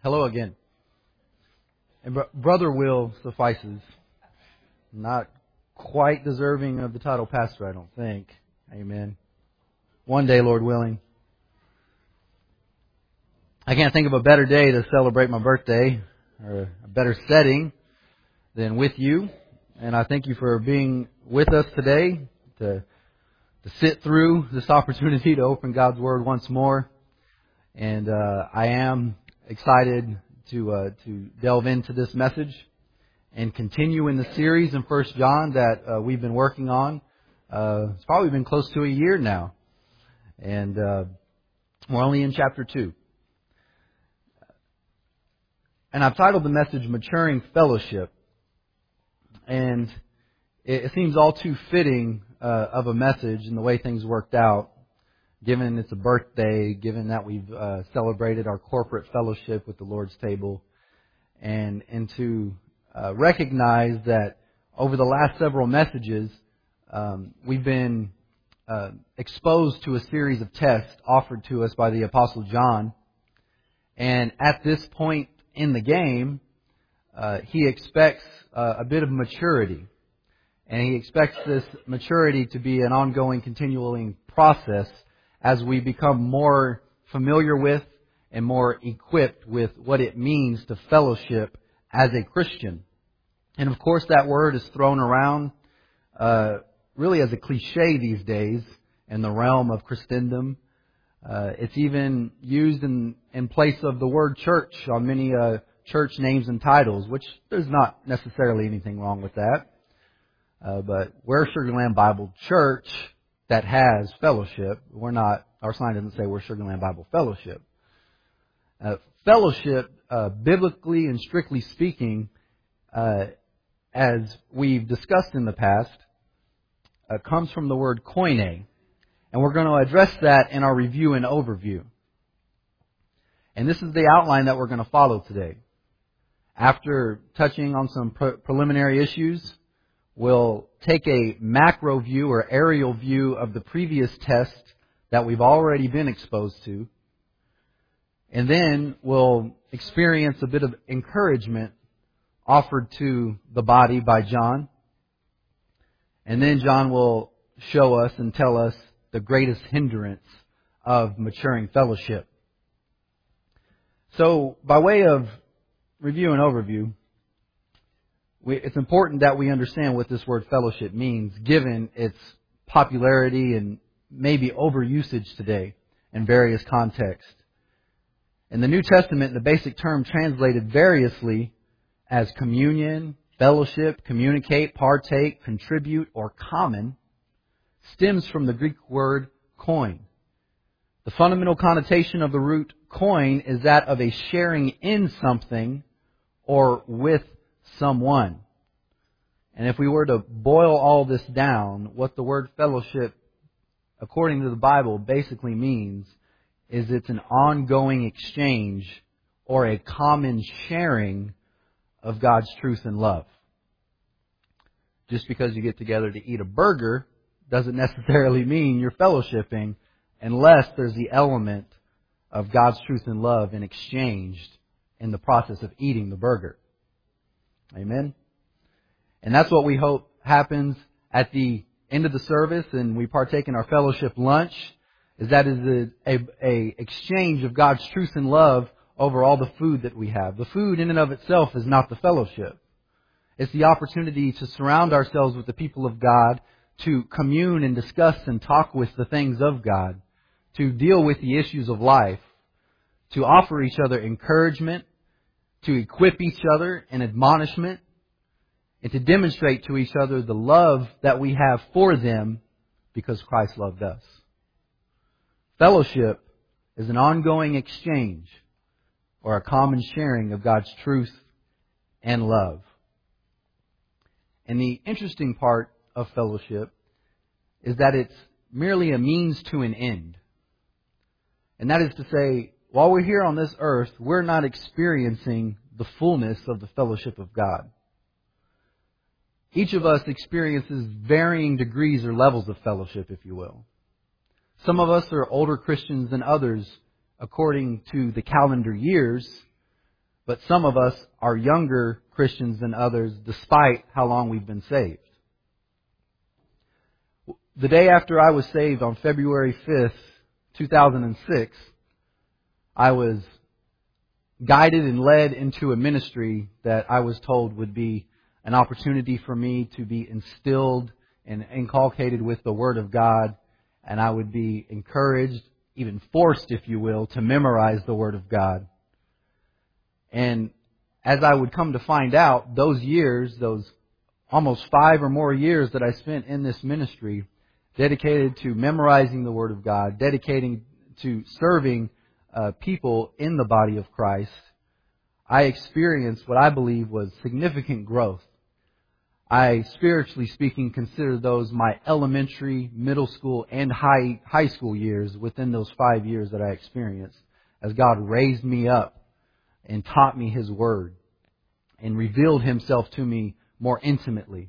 Hello again. And Brother Will suffices. Not quite deserving of the title pastor, I don't think. Amen. One day, Lord willing. I can't think of a better day to celebrate my birthday, or a better setting than with you. And I thank you for being with us today to sit through this opportunity to open God's Word once more. And I am excited to delve into this message and continue in the series in 1 John that we've been working on. It's probably been close to a year now. And we're only in chapter 2. And I've titled the message Maturing Fellowship. And it seems all too fitting of a message in the way things worked out, given it's a birthday, given that we've celebrated our corporate fellowship with the Lord's table, and to recognize that over the last several messages, we've been exposed to a series of tests offered to us by the Apostle John. And at this point in the game, he expects a bit of maturity. And he expects this maturity to be an ongoing, continuing process as we become more familiar with and more equipped with what it means to fellowship as a Christian. And of course that word is thrown around really as a cliche these days in the realm of Christendom. It's even used in place of the word church on many church names and titles, which there's not necessarily anything wrong with that. But we're Sugar Land Bible Church that has fellowship. We're not, our sign doesn't say we're Sugar Land Bible Fellowship. Fellowship, biblically and strictly speaking, as we've discussed in the past, comes from the word koine. And we're going to address that in our review and overview. And this is the outline that we're going to follow today. After touching on some preliminary issues, we'll take a macro view or aerial view of the previous test that we've already been exposed to. And then we'll experience a bit of encouragement offered to the body by John. And then John will show us and tell us the greatest hindrance of maturing fellowship. So, by way of review and overview, it's important that we understand what this word fellowship means, given its popularity and maybe overusage today in various contexts. In the New Testament, the basic term translated variously as communion, fellowship, communicate, partake, contribute, or common stems from the Greek word koin. The fundamental connotation of the root koin is that of a sharing in something or with someone. And if we were to boil all this down, what the word fellowship, according to the Bible, basically means is it's an ongoing exchange or a common sharing of God's truth and love. Just because you get together to eat a burger doesn't necessarily mean you're fellowshipping unless there's the element of God's truth and love and exchanged in the process of eating the burger. Amen? And that's what we hope happens at the end of the service and we partake in our fellowship lunch, is that is a exchange of God's truth and love over all the food that we have. The food in and of itself is not the fellowship. It's the opportunity to surround ourselves with the people of God, to commune and discuss and talk with the things of God, to deal with the issues of life, to offer each other encouragement, to equip each other in admonishment, and to demonstrate to each other the love that we have for them because Christ loved us. Fellowship is an ongoing exchange or a common sharing of God's truth and love. And the interesting part of fellowship is that it's merely a means to an end. And that is to say, while we're here on this earth, we're not experiencing the fullness of the fellowship of God. Each of us experiences varying degrees or levels of fellowship, if you will. Some of us are older Christians than others according to the calendar years, but some of us are younger Christians than others despite how long we've been saved. The day after I was saved on February 5th, 2006, I was guided and led into a ministry that I was told would be an opportunity for me to be instilled and inculcated with the Word of God, and I would be encouraged, even forced, if you will, to memorize the Word of God. And as I would come to find out, those years, those almost 5 or more years that I spent in this ministry, dedicated to memorizing the Word of God, dedicating to serving people in the body of Christ, I experienced what I believe was significant growth. I, spiritually speaking, consider those my elementary, middle school, and high school years within those 5 years that I experienced, as God raised me up and taught me His Word and revealed Himself to me more intimately.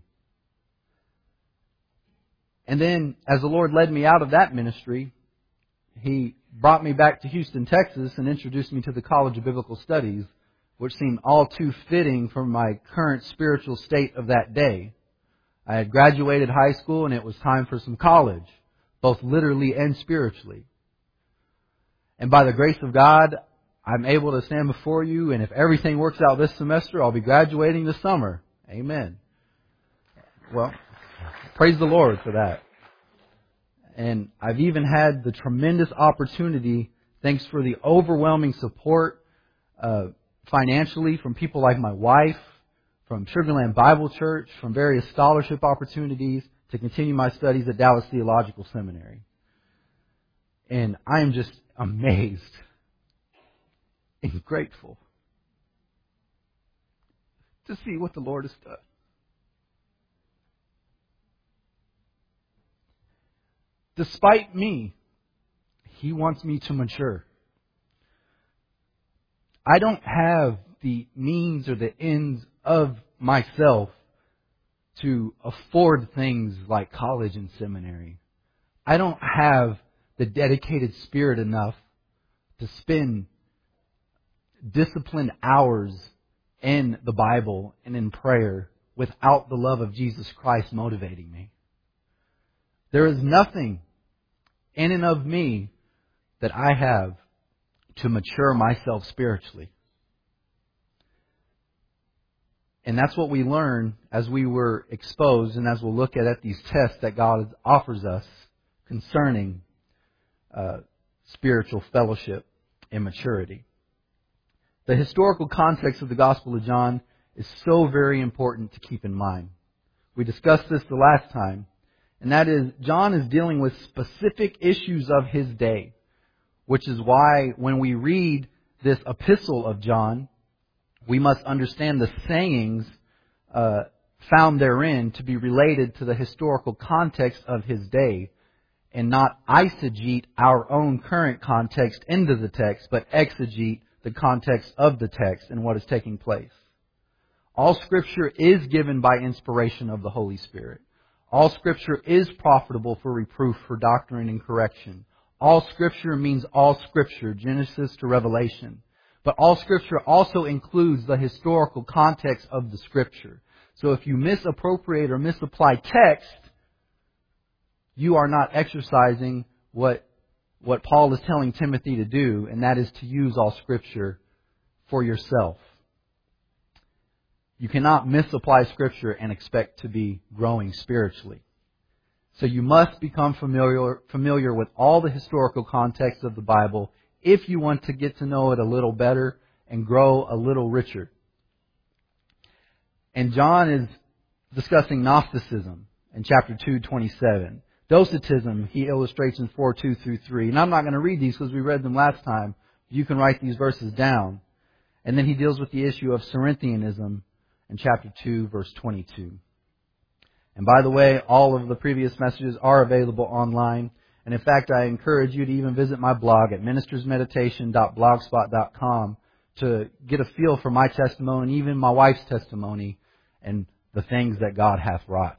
And then, as the Lord led me out of that ministry, He brought me back to Houston, Texas, and introduced me to the College of Biblical Studies, which seemed all too fitting for my current spiritual state of that day. I had graduated high school and it was time for some college, both literally and spiritually. And by the grace of God, I'm able to stand before you, and if everything works out this semester, I'll be graduating this summer. Amen. Well, praise the Lord for that. And I've even had the tremendous opportunity, thanks for the overwhelming support financially from people like my wife, from Sugarland Bible Church, from various scholarship opportunities, to continue my studies at Dallas Theological Seminary. And I am just amazed and grateful to see what the Lord has done. Despite me, He wants me to mature. I don't have the means or the ends of myself to afford things like college and seminary. I don't have the dedicated spirit enough to spend disciplined hours in the Bible and in prayer without the love of Jesus Christ motivating me. There is nothing in and of me that I have to mature myself spiritually. And that's what we learn as we were exposed and as we'll look at these tests that God offers us concerning spiritual fellowship and maturity. The historical context of the Gospel of John is so very important to keep in mind. We discussed this the last time, and that is John is dealing with specific issues of his day, which is why when we read this epistle of John, we must understand the sayings found therein to be related to the historical context of his day, and not eisegete our own current context into the text, but exegete the context of the text and what is taking place. All Scripture is given by inspiration of the Holy Spirit. All Scripture is profitable for reproof, for doctrine, and correction. All Scripture means all Scripture, Genesis to Revelation. But all Scripture also includes the historical context of the Scripture. So if you misappropriate or misapply text, you are not exercising what Paul is telling Timothy to do, and that is to use all Scripture for yourself. You cannot misapply Scripture and expect to be growing spiritually. So you must become familiar with all the historical context of the Bible if you want to get to know it a little better and grow a little richer. And John is discussing Gnosticism in chapter 2:27. Docetism, he illustrates in 4:2-3. And I'm not going to read these because we read them last time. You can write these verses down. And then he deals with the issue of Cerinthianism in chapter 2, verse 22. And by the way, all of the previous messages are available online. And in fact, I encourage you to even visit my blog at ministersmeditation.blogspot.com to get a feel for my testimony, even my wife's testimony, and the things that God hath wrought.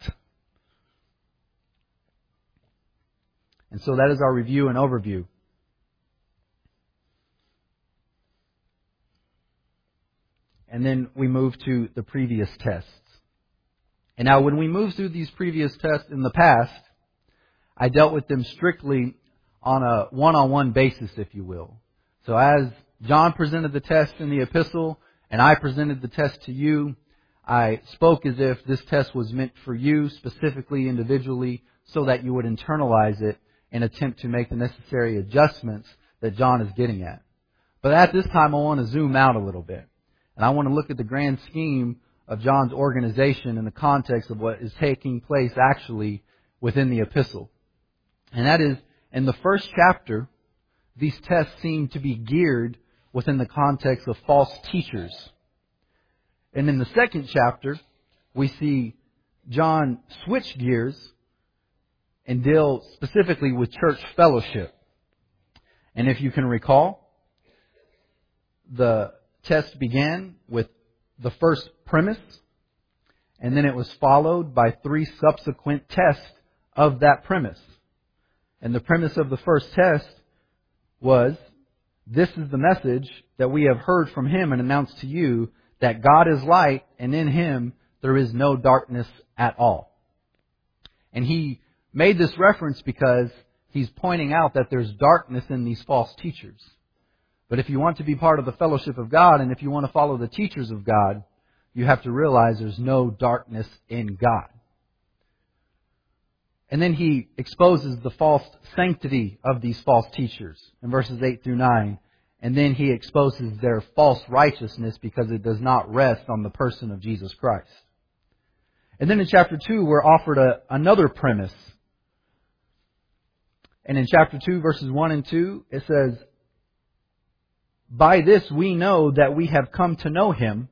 And so that is our review and overview. and then we move to the previous tests. And now when we move through these previous tests in the past, I dealt with them strictly on a one-on-one basis, if you will. So as John presented the test in the epistle, and I presented the test to you, I spoke as if this test was meant for you, specifically, individually, so that you would internalize it and attempt to make the necessary adjustments that John is getting at. But at this time, I want to zoom out a little bit. And I want to look at the grand scheme of John's organization in the context of what is taking place actually within the epistle. And that is, in the first chapter, these tests seem to be geared within the context of false teachers. And in the second chapter, we see John switch gears and deal specifically with church fellowship. And if you can recall, the test began with the first premise, and then it was followed by 3 subsequent tests of that premise. And the premise of the first test was, this is the message that we have heard from Him and announced to you, that God is light, and in Him there is no darkness at all. And he made this reference because he's pointing out that there's darkness in these false teachers. But if you want to be part of the fellowship of God, and if you want to follow the teachers of God, you have to realize there's no darkness in God. And then he exposes the false sanctity of these false teachers in verses 8 through 9. And then he exposes their false righteousness because it does not rest on the person of Jesus Christ. And then in chapter 2, we're offered another premise. And in chapter 2, verses 1 and 2, it says, by this we know that we have come to know Him.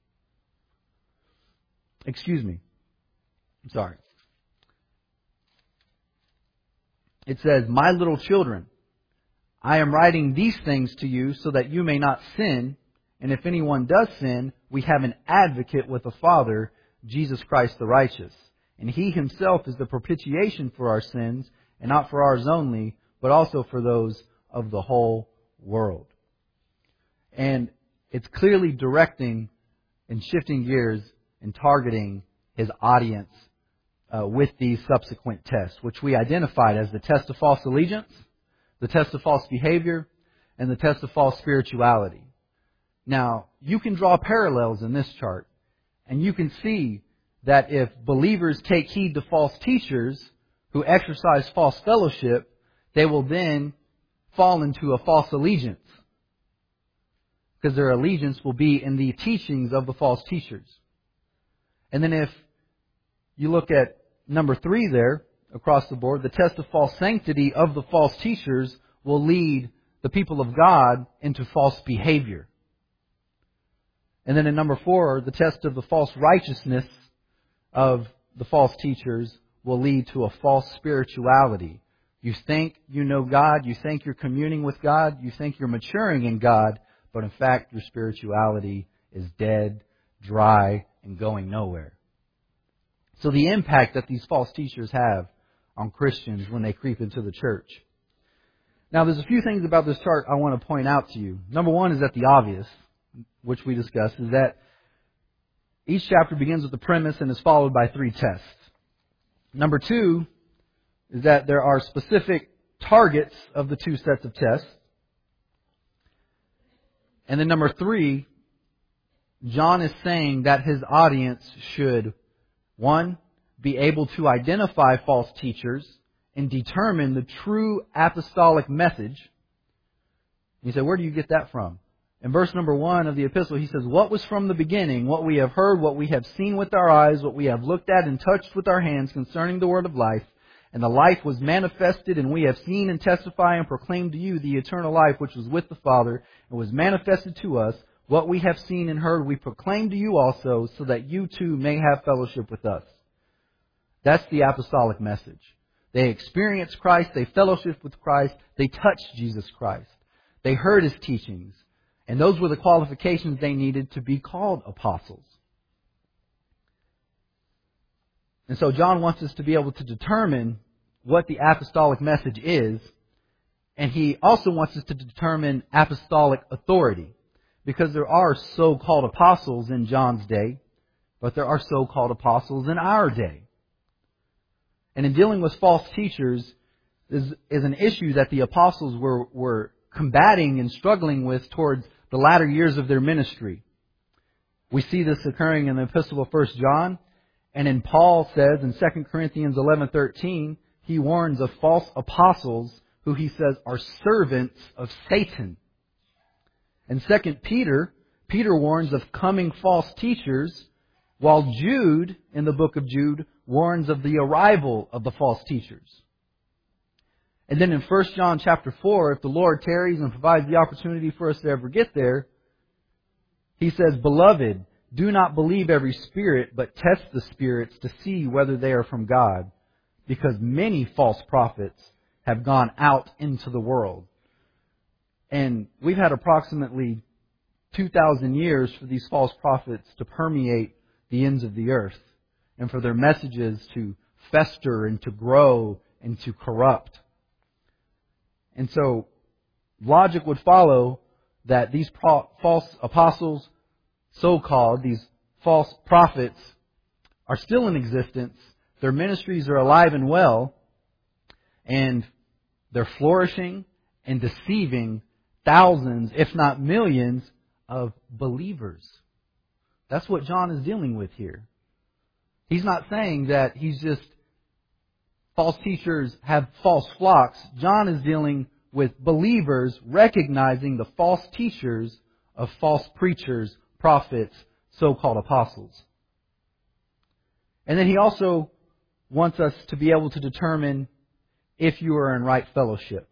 It says, my little children, I am writing these things to you so that you may not sin. And if anyone does sin, we have an advocate with the Father, Jesus Christ the righteous. And He Himself is the propitiation for our sins, and not for ours only, but also for those of the whole world. And it's clearly directing and shifting gears and targeting His audience with these subsequent tests, which we identified as the test of false allegiance, the test of false behavior, and the test of false spirituality. Now, you can draw parallels in this chart, and you can see that if believers take heed to false teachers who exercise false fellowship, they will then fall into a false allegiance, because their allegiance will be in the teachings of the false teachers. And then if you look at number 3 there, across the board, the test of false sanctity of the false teachers will lead the people of God into false behavior. And then in number 4, the test of the false righteousness of the false teachers will lead to a false spirituality. You think you know God, you think you're communing with God, you think you're maturing in God, but in fact your spirituality is dead, dry, and going nowhere. So the impact that these false teachers have on Christians when they creep into the church. Now there's a few things about this chart I want to point out to you. Number 1 is that the obvious, which we discussed, is that each chapter begins with the premise and is followed by 3 tests. Number 2 is that there are specific targets of the 2 sets of tests. And then number 3, John is saying that his audience should, 1, be able to identify false teachers and determine the true apostolic message. You say, where do you get that from? In verse number 1 of the epistle, he says, what was from the beginning, what we have heard, what we have seen with our eyes, what we have looked at and touched with our hands concerning the word of life. And the life was manifested, and we have seen and testify and proclaim to you the eternal life which was with the Father, and was manifested to us. What we have seen and heard we proclaim to you also, so that you too may have fellowship with us. That's the apostolic message. They experienced Christ, they fellowshiped with Christ, they touched Jesus Christ. They heard His teachings. And those were the qualifications they needed to be called apostles. And so John wants us to be able to determine what the apostolic message is. And he also wants us to determine apostolic authority. because there are so-called apostles in John's day, but there are so-called apostles in our day. And in dealing with false teachers is an issue that the apostles were combating and struggling with towards the latter years of their ministry. We see this occurring in the epistle of 1 John. And then Paul says in 2 Corinthians 11:13, he warns of false apostles who he says are servants of Satan. In 2 Peter warns of coming false teachers, while Jude, in the book of Jude, warns of the arrival of the false teachers. And then in 1 John chapter 4, if the Lord tarries and provides the opportunity for us to ever get there, he says, "Beloved, do not believe every spirit, but test the spirits to see whether they are from God, because many false prophets have gone out into the world." And we've had approximately 2,000 years for these false prophets to permeate the ends of the earth, and for their messages to fester and to grow and to corrupt. And so, logic would follow that these false apostles, so-called, these false prophets, are still in existence. Their ministries are alive and well, and they're flourishing and deceiving thousands, if not millions, of believers. That's what John is dealing with here. He's not saying that he's just false teachers have false flocks. John is dealing with believers recognizing the false teachers of false preachers, prophets, so-called apostles. And then he also wants us to be able to determine if you are in right fellowship,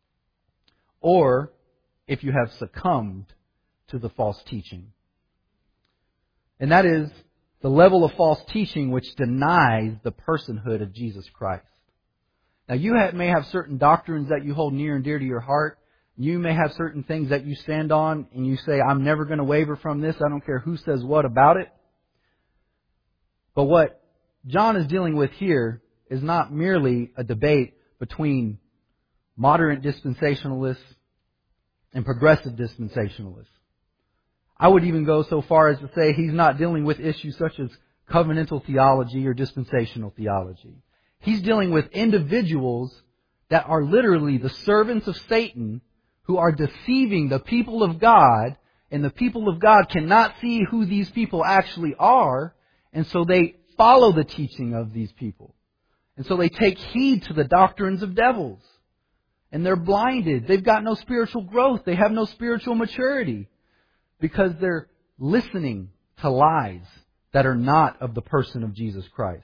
or if you have succumbed to the false teaching. And that is the level of false teaching which denies the personhood of Jesus Christ. Now, you may have certain doctrines that you hold near and dear to your heart. You may have certain things that you stand on and you say, "I'm never going to waver from this. I don't care who says what about it." But what John is dealing with here is not merely a debate between moderate dispensationalists and progressive dispensationalists. I would even go so far as to say he's not dealing with issues such as covenantal theology or dispensational theology. He's dealing with individuals that are literally the servants of Satan, who are deceiving the people of God, and the people of God cannot see who these people actually are, and so they follow the teaching of these people. And so they take heed to the doctrines of devils. And they're blinded. They've got no spiritual growth. They have no spiritual maturity, because they're listening to lies that are not of the person of Jesus Christ.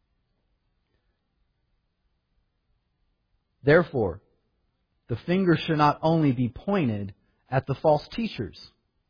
Therefore, the finger should not only be pointed at the false teachers,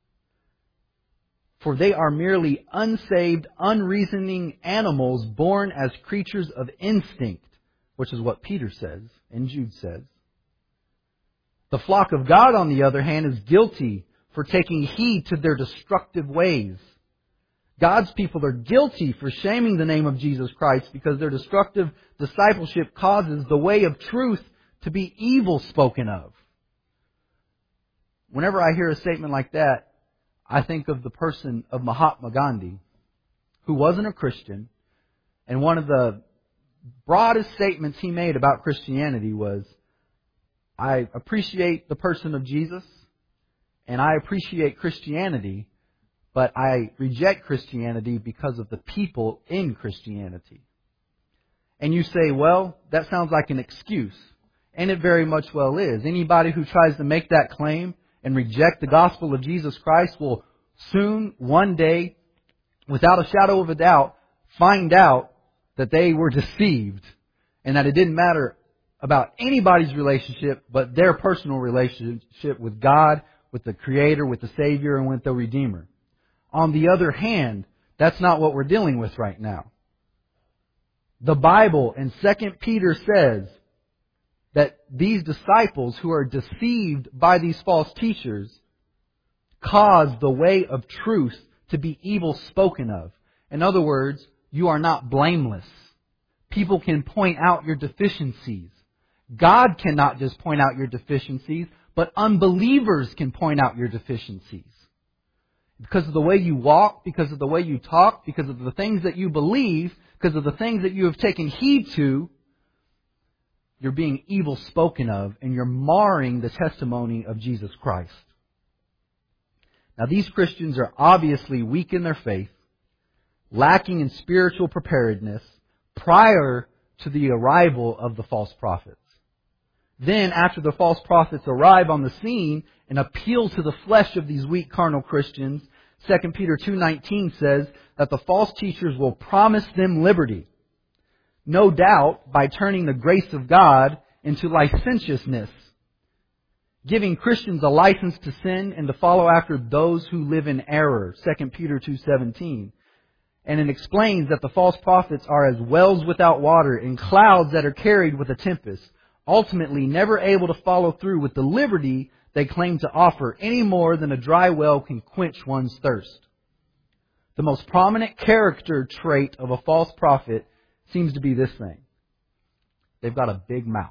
for they are merely unsaved, unreasoning animals born as creatures of instinct, which is what Peter says and Jude says. The flock of God, on the other hand, is guilty for taking heed to their destructive ways. God's people are guilty for shaming the name of Jesus Christ, because their destructive discipleship causes the way of truth to be evil spoken of. Whenever I hear a statement like that, I think of the person of Mahatma Gandhi, who wasn't a Christian, and one of the broadest statements he made about Christianity was, "I appreciate the person of Jesus, and I appreciate Christianity, but I reject Christianity because of the people in Christianity." And you say, well, that sounds like an excuse. And it very much well is. Anybody who tries to make that claim and reject the gospel of Jesus Christ will soon, one day, without a shadow of a doubt, find out that they were deceived, and that it didn't matter about anybody's relationship but their personal relationship with God, with the Creator, with the Savior, and with the Redeemer. On the other hand, that's not what we're dealing with right now. The Bible in 2 Peter says that these disciples who are deceived by these false teachers cause the way of truth to be evil spoken of. In other words, you are not blameless. People can point out your deficiencies. God cannot just point out your deficiencies, but unbelievers can point out your deficiencies. Because of the way you walk, because of the way you talk, because of the things that you believe, because of the things that you have taken heed to, you're being evil spoken of, and you're marring the testimony of Jesus Christ. Now, these Christians are obviously weak in their faith, lacking in spiritual preparedness prior to the arrival of the false prophets. Then, after the false prophets arrive on the scene and appeal to the flesh of these weak carnal Christians, 2 Peter 2:19 says that the false teachers will promise them liberty. No doubt by turning the grace of God into licentiousness, giving Christians a license to sin and to follow after those who live in error, 2 Peter 2:17. And it explains that the false prophets are as wells without water and clouds that are carried with a tempest, ultimately never able to follow through with the liberty they claim to offer any more than a dry well can quench one's thirst. The most prominent character trait of a false prophet seems to be this thing. They've got a big mouth.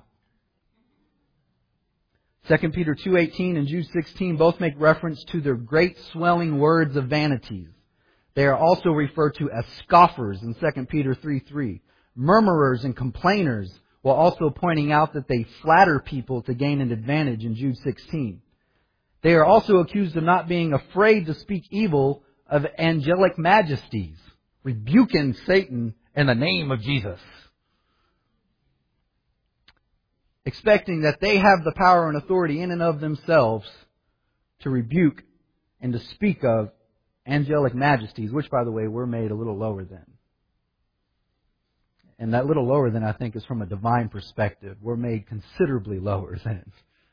2 Peter 2:18 and Jude 16 both make reference to their great swelling words of vanities. They are also referred to as scoffers in 2 Peter 3:3, murmurers and complainers, while also pointing out that they flatter people to gain an advantage in Jude 16. They are also accused of not being afraid to speak evil of angelic majesties, rebuking Satan in the name of Jesus, expecting that they have the power and authority in and of themselves to rebuke and to speak of angelic majesties, which, by the way, we're made a little lower than. And that little lower than, I think, is from a divine perspective. We're made considerably lower than.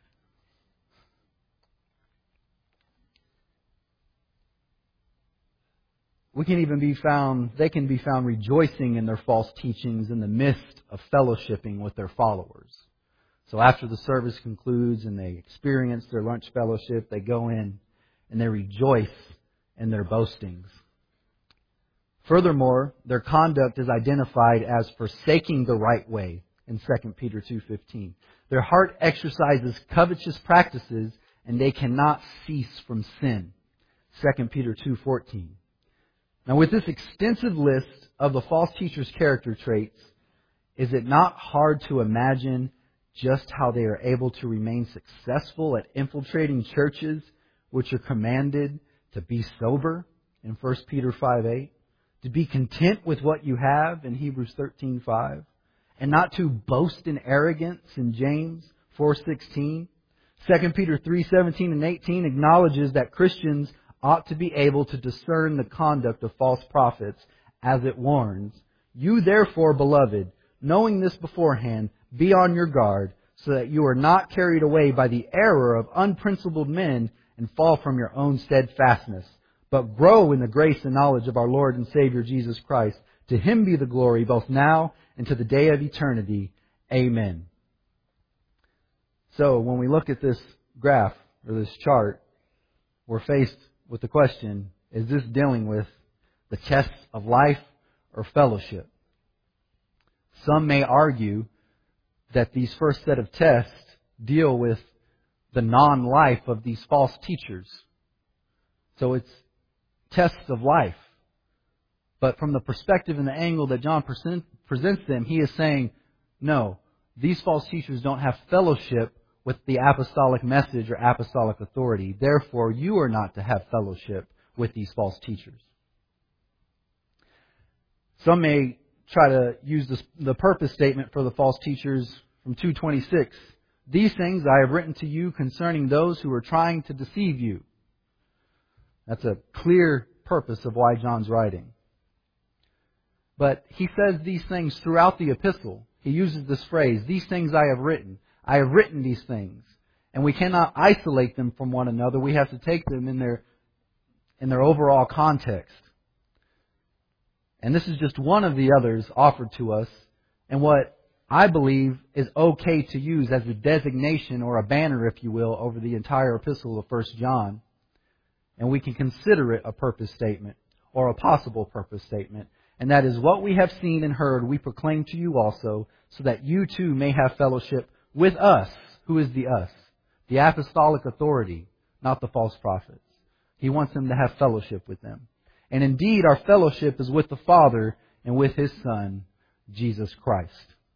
They can be found rejoicing in their false teachings in the midst of fellowshipping with their followers. So after the service concludes and they experience their lunch fellowship, they go in and they rejoice in their boastings. Furthermore, their conduct is identified as forsaking the right way in 2 Peter 2:15. Their heart exercises covetous practices and they cannot cease from sin. 2 Peter 2:14. Now, with this extensive list of the false teachers' character traits, is it not hard to imagine just how they are able to remain successful at infiltrating churches which are commanded to be sober in 1 Peter 5:8, to be content with what you have in Hebrews 13:5, and not to boast in arrogance in James 4:16. 2 Peter 3:17 and 18 acknowledges that Christians ought to be able to discern the conduct of false prophets, as it warns, "You therefore, beloved, knowing this beforehand, be on your guard, so that you are not carried away by the error of unprincipled men and fall from your own steadfastness, but grow in the grace and knowledge of our Lord and Savior Jesus Christ. To Him be the glory both now and to the day of eternity. Amen." So when we look at this graph or this chart, we're faced with the question, is this dealing with the tests of life or fellowship? Some may argue that these first set of tests deal with the non-life of these false teachers. So it's tests of life. But from the perspective and the angle that John presents them, he is saying, no, these false teachers don't have fellowship with the apostolic message or apostolic authority. Therefore, you are not to have fellowship with these false teachers. Some may try to use the purpose statement for the false teachers from 2:26. "These things I have written to you concerning those who are trying to deceive you." That's a clear purpose of why John's writing. But he says these things throughout the epistle. He uses this phrase, "These things I have written." I have written these things. And we cannot isolate them from one another. We have to take them in their overall context. And this is just one of the others offered to us, and what I believe is okay to use as a designation or a banner, if you will, over the entire epistle of 1 John. And we can consider it a purpose statement or a possible purpose statement. And that is, what we have seen and heard we proclaim to you also, so that you too may have fellowship with us. Who is the us? The apostolic authority, not the false prophets. He wants them to have fellowship with them. And indeed, our fellowship is with the Father and with His Son, Jesus Christ.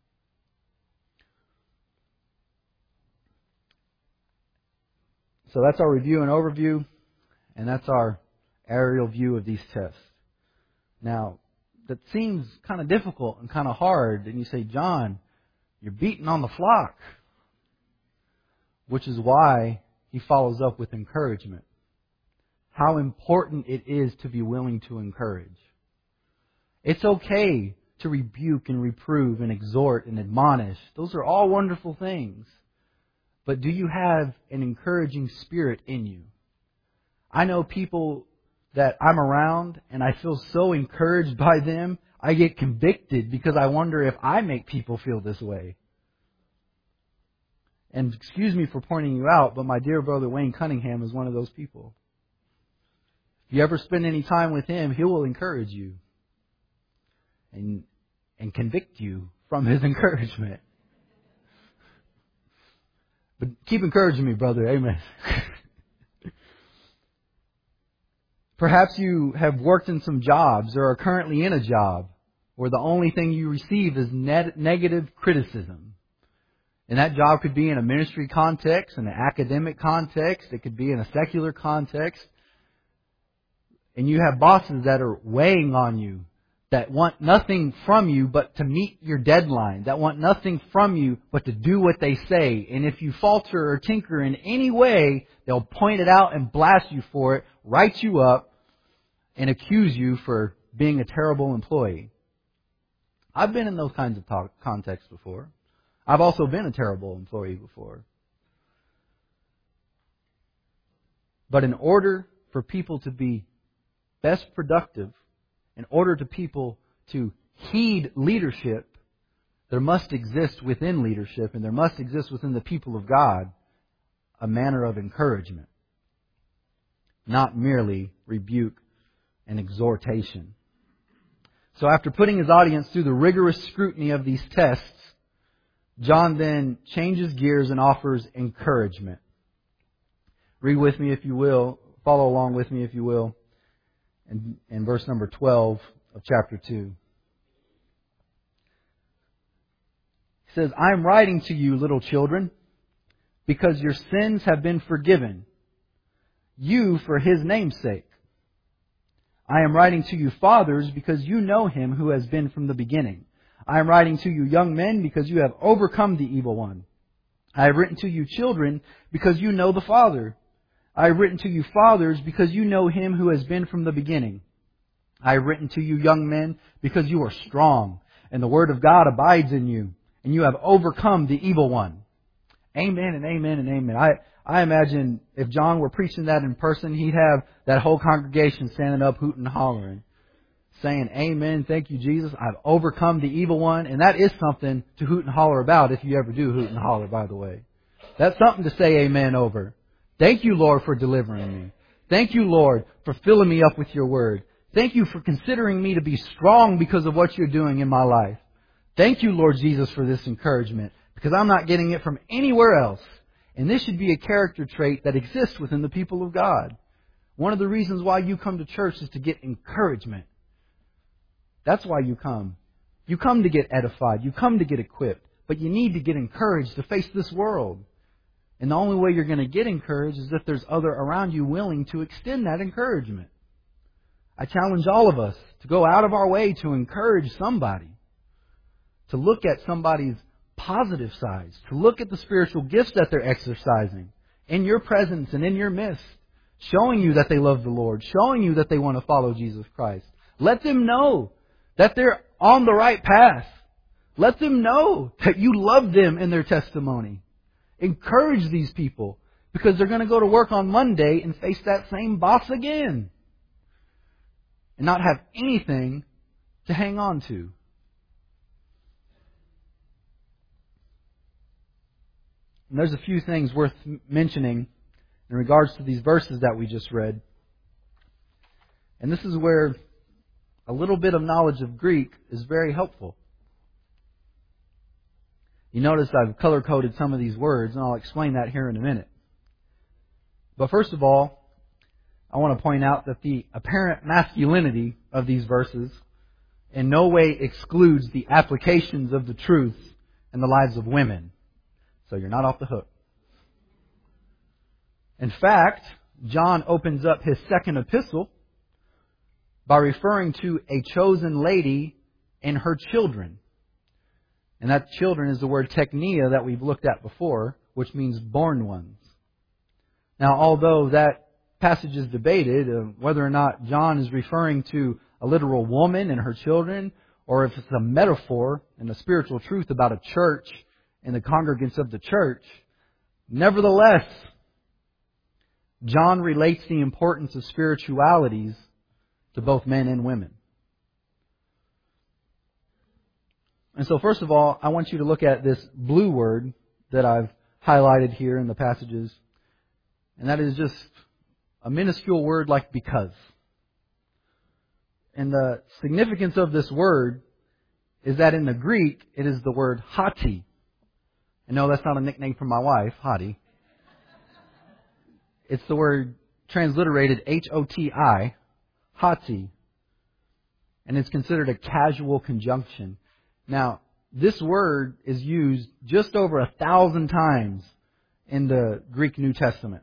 So that's our review and overview, and that's our aerial view of these tests. Now, that seems kind of difficult and kind of hard, and you say, John, you're beating on the flock. Which is why he follows up with encouragement. How important it is to be willing to encourage. It's okay to rebuke and reprove and exhort and admonish. Those are all wonderful things. But do you have an encouraging spirit in you? I know people that I'm around and I feel so encouraged by them, I get convicted because I wonder if I make people feel this way. And excuse me for pointing you out, but my dear brother Wayne Cunningham is one of those people. If you ever spend any time with him, he will encourage you and convict you from his encouragement. But keep encouraging me, brother. Amen. Perhaps you have worked in some jobs or are currently in a job where the only thing you receive is negative criticism. And that job could be in a ministry context, in an academic context. It could be in a secular context. And you have bosses that are weighing on you, that want nothing from you but to meet your deadline, that want nothing from you but to do what they say. And if you falter or tinker in any way, they'll point it out and blast you for it, write you up, and accuse you for being a terrible employee. I've been in those kinds of contexts before. I've also been a terrible employee before. But in order for people to be best productive, in order to people to heed leadership, there must exist within leadership and there must exist within the people of God a manner of encouragement, not merely rebuke and exhortation. So after putting his audience through the rigorous scrutiny of these tests, John then changes gears and offers encouragement. Read with me if you will. Follow along with me if you will. In verse number 12 of chapter 2. He says, I am writing to you, little children, because your sins have been forgiven you for His name's sake. I am writing to you, fathers, because you know Him who has been from the beginning. I am writing to you, young men, because you have overcome the evil one. I have written to you, children, because you know the Father. I have written to you, fathers, because you know Him who has been from the beginning. I have written to you, young men, because you are strong, and the Word of God abides in you, and you have overcome the evil one. Amen and amen and amen. I imagine if John were preaching that in person, he'd have that whole congregation standing up, hooting and hollering, saying, Amen, thank you, Jesus. I've overcome the evil one. And that is something to hoot and holler about if you ever do hoot and holler, by the way. That's something to say amen over. Thank you, Lord, for delivering me. Thank you, Lord, for filling me up with your word. Thank you for considering me to be strong because of what you're doing in my life. Thank you, Lord Jesus, for this encouragement, because I'm not getting it from anywhere else. And this should be a character trait that exists within the people of God. One of the reasons why you come to church is to get encouragement. That's why you come. You come to get edified. You come to get equipped. But you need to get encouraged to face this world. And the only way you're going to get encouraged is if there's other around you willing to extend that encouragement. I challenge all of us to go out of our way to encourage somebody. To look at somebody's positive sides. To look at the spiritual gifts that they're exercising in your presence and in your midst. Showing you that they love the Lord. Showing you that they want to follow Jesus Christ. Let them know that they're on the right path. Let them know that you love them in their testimony. Encourage these people because they're going to go to work on Monday and face that same boss again. And not have anything to hang on to. And there's a few things worth mentioning in regards to these verses that we just read. And this is where a little bit of knowledge of Greek is very helpful. You notice I've color-coded some of these words, and I'll explain that here in a minute. But first of all, I want to point out that the apparent masculinity of these verses in no way excludes the applications of the truth in the lives of women. So you're not off the hook. In fact, John opens up his second epistle by referring to a chosen lady and her children. And that children is the word teknia that we've looked at before, which means born ones. Now, although that passage is debated, whether or not John is referring to a literal woman and her children, or if it's a metaphor and a spiritual truth about a church and the congregants of the church, nevertheless, John relates the importance of spiritualities to both men and women. And so first of all, I want you to look at this blue word that I've highlighted here in the passages. And that is just a minuscule word like because. And the significance of this word is that in the Greek, it is the word hati. And no, that's not a nickname for my wife, hati. It's the word transliterated H-O-T-I, hati. And it's considered a casual conjunction. Now, this word is used just over 1,000 times in the Greek New Testament.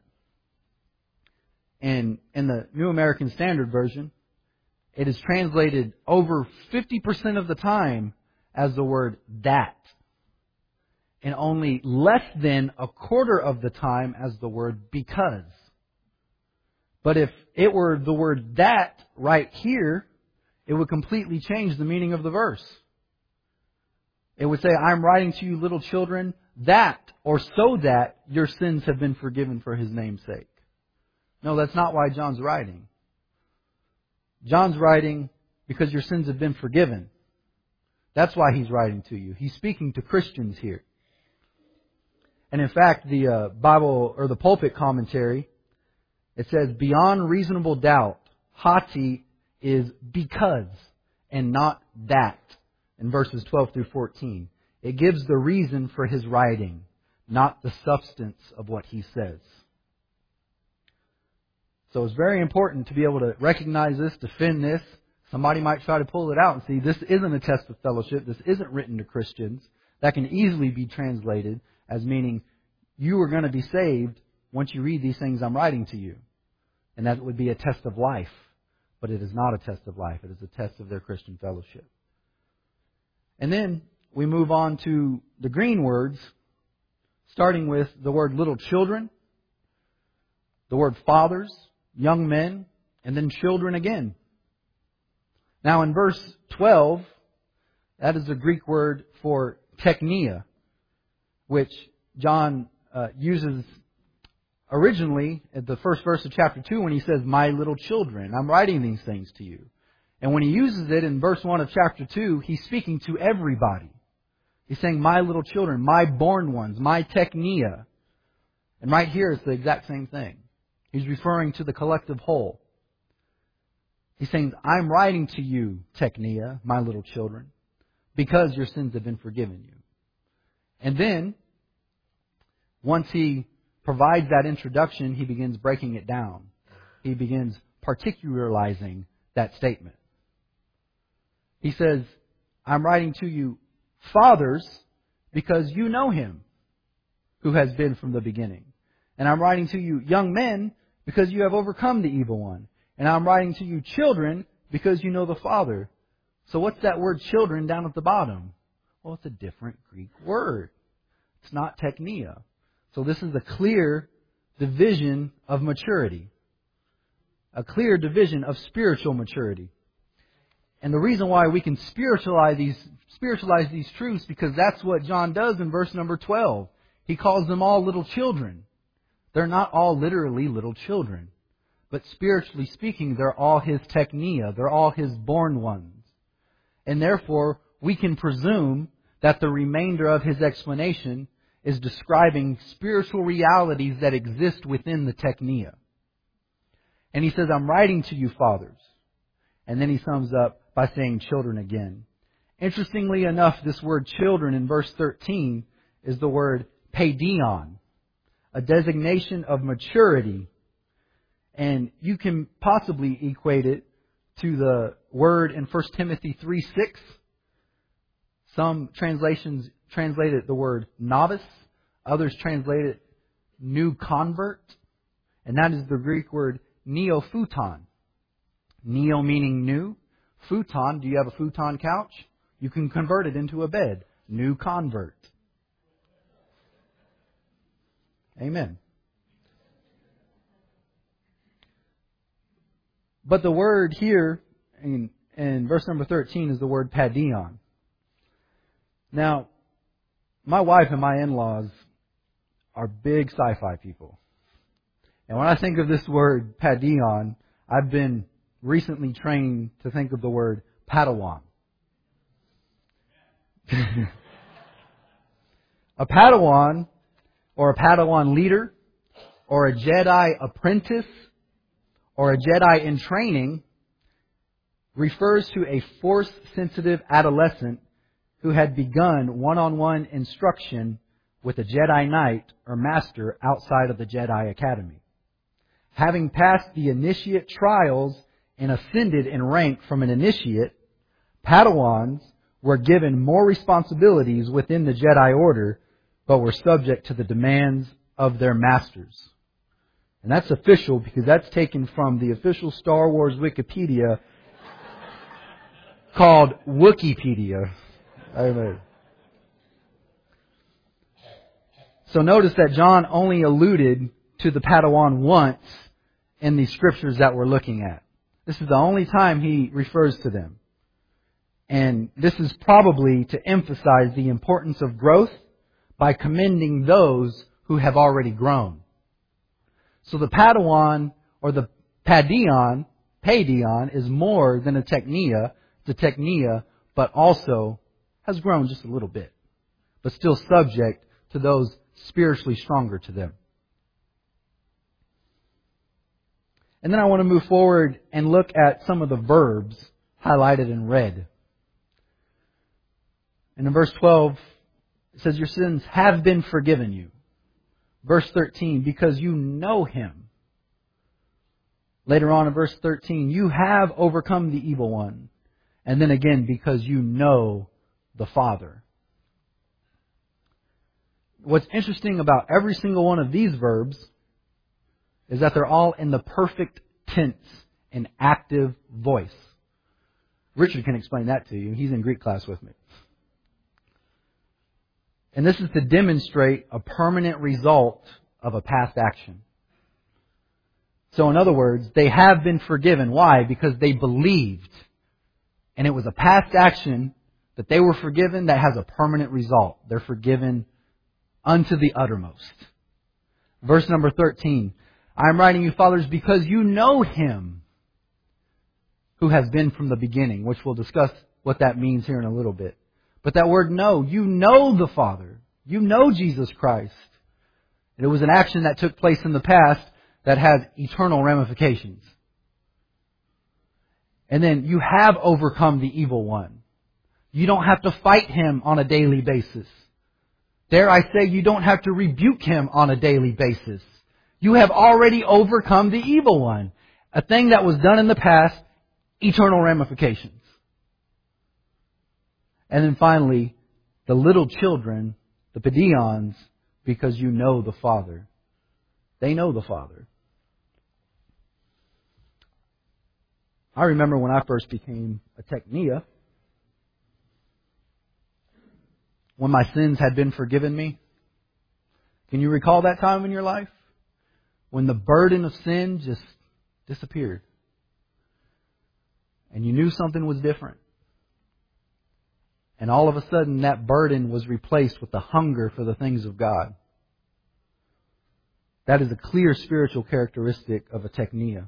And in the New American Standard Version, it is translated over 50% of the time as the word that. And only less than a quarter of the time as the word because. But if it were the word that right here, it would completely change the meaning of the verse. It would say, I'm writing to you little children that or so that your sins have been forgiven for His name's sake. No, that's not why John's writing. John's writing because your sins have been forgiven. That's why he's writing to you. He's speaking to Christians here. And in fact, the Bible or the pulpit commentary, it says, beyond reasonable doubt, hati is because and not that in verses 12 through 14. It gives the reason for his writing, not the substance of what he says. So it's very important to be able to recognize this, defend this. Somebody might try to pull it out and see this isn't a test of fellowship. This isn't written to Christians. That can easily be translated as meaning you are going to be saved once you read these things I'm writing to you. And that would be a test of life. But it is not a test of life. It is a test of their Christian fellowship. And then we move on to the green words, starting with the word little children, the word fathers, young men, and then children again. Now in verse 12, that is the Greek word for teknia, which John uses originally at the first verse of chapter 2 when he says, my little children, I'm writing these things to you. And when he uses it in verse 1 of chapter 2, he's speaking to everybody. He's saying, my little children, my born ones, my teknia. And right here it's the exact same thing. He's referring to the collective whole. He's saying, I'm writing to you, teknia, my little children, because your sins have been forgiven you. And then, once he provides that introduction, he begins breaking it down. He begins particularizing that statement. He says, I'm writing to you, fathers, because you know Him who has been from the beginning. And I'm writing to you, young men, because you have overcome the evil one. And I'm writing to you, children, because you know the Father. So what's that word children down at the bottom? Well, it's a different Greek word. It's not teknia. So this is a clear division of maturity. A clear division of spiritual maturity. And the reason why we can spiritualize these truths, because that's what John does in verse number 12. He calls them all little children. They're not all literally little children. But spiritually speaking, they're all His teknia. They're all His born ones. And therefore, we can presume that the remainder of His explanation is describing spiritual realities that exist within the teknia. And he says, I'm writing to you, fathers. And then he sums up by saying children again. Interestingly enough, this word children in verse 13 is the word paidion, a designation of maturity. And you can possibly equate it to the word in 1 Timothy 3:6. Some translations translate it the word novice. Others translate it new convert. And that is the Greek word neophuton. Neo meaning new. Futon, do you have a futon couch? You can convert it into a bed. New convert. Amen. But the word here in verse number 13 is the word padion. Now, my wife and my in-laws are big sci-fi people. And when I think of this word padion, I've been recently trained to think of the word Padawan. A Padawan, or a Padawan leader, or a Jedi apprentice, or a Jedi in training, refers to a force-sensitive adolescent who had begun one-on-one instruction with a Jedi Knight or Master outside of the Jedi Academy. Having passed the initiate trials and ascended in rank from an initiate, Padawans were given more responsibilities within the Jedi Order, but were subject to the demands of their masters. And that's official because that's taken from the official Star Wars Wikipedia called Wikipedia. Amen. So notice that John only alluded to the Padawan once in the scriptures that we're looking at. This is the only time he refers to them. And this is probably to emphasize the importance of growth by commending those who have already grown. So the Padawan or the Padion is more than a technia. It's a technia, but also has grown just a little bit, but still subject to those spiritually stronger to them. And then I want to move forward and look at some of the verbs highlighted in red. And in verse 12, it says, your sins have been forgiven you. Verse 13, because you know Him. Later on in verse 13, you have overcome the evil one. And then again, because you know the Father. What's interesting about every single one of these verbs is that they're all in the perfect tense and active voice. Richard can explain that to you. He's in Greek class with me. And this is to demonstrate a permanent result of a past action. So in other words, they have been forgiven. Why? Because they believed. And it was a past action that they were forgiven that has a permanent result. They're forgiven unto the uttermost. Verse number 13. I am writing you, fathers, because you know Him who has been from the beginning, which we'll discuss what that means here in a little bit. But that word know, you know the Father. You know Jesus Christ. And it was an action that took place in the past that has eternal ramifications. And then you have overcome the evil one. You don't have to fight him on a daily basis. Dare I say, you don't have to rebuke him on a daily basis. You have already overcome the evil one. A thing that was done in the past, eternal ramifications. And then finally, the little children, the Padions, because you know the Father. They know the Father. I remember when I first became a technia, when my sins had been forgiven me. Can you recall that time in your life? When the burden of sin just disappeared. And you knew something was different. And all of a sudden that burden was replaced with the hunger for the things of God. That is a clear spiritual characteristic of a technia.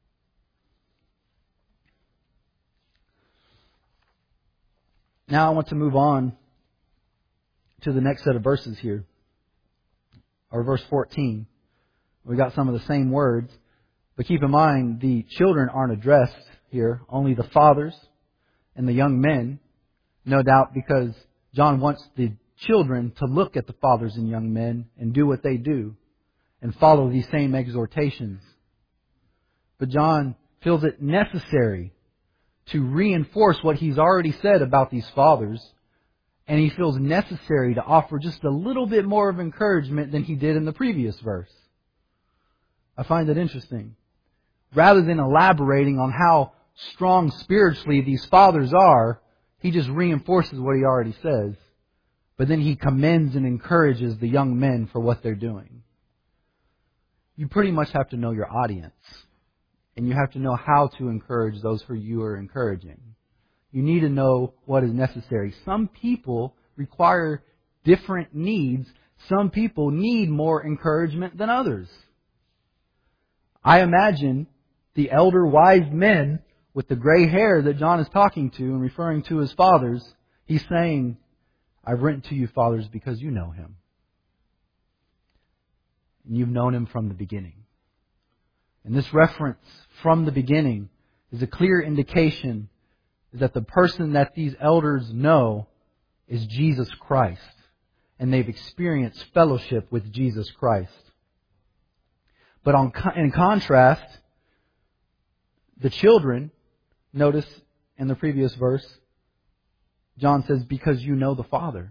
Now I want to move on to the next set of verses here. Or verse 14. We got some of the same words. But keep in mind, the children aren't addressed here. Only the fathers and the young men. No doubt because John wants the children to look at the fathers and young men and do what they do. And follow these same exhortations. But John feels it necessary to reinforce what he's already said about these fathers, and he feels necessary to offer just a little bit more of encouragement than he did in the previous verse. I find it interesting. Rather than elaborating on how strong spiritually these fathers are, he just reinforces what he already says. But then he commends and encourages the young men for what they're doing. You pretty much have to know your audience. And you have to know how to encourage those who you are encouraging. You need to know what is necessary. Some people require different needs. Some people need more encouragement than others. I imagine the elder wise men with the gray hair that John is talking to and referring to as fathers, he's saying, I've written to you, fathers, because you know him. And you've known him from the beginning. And this reference from the beginning is a clear indication that the person that these elders know is Jesus Christ. And they've experienced fellowship with Jesus Christ. But in contrast, the children, notice in the previous verse, John says, because you know the Father.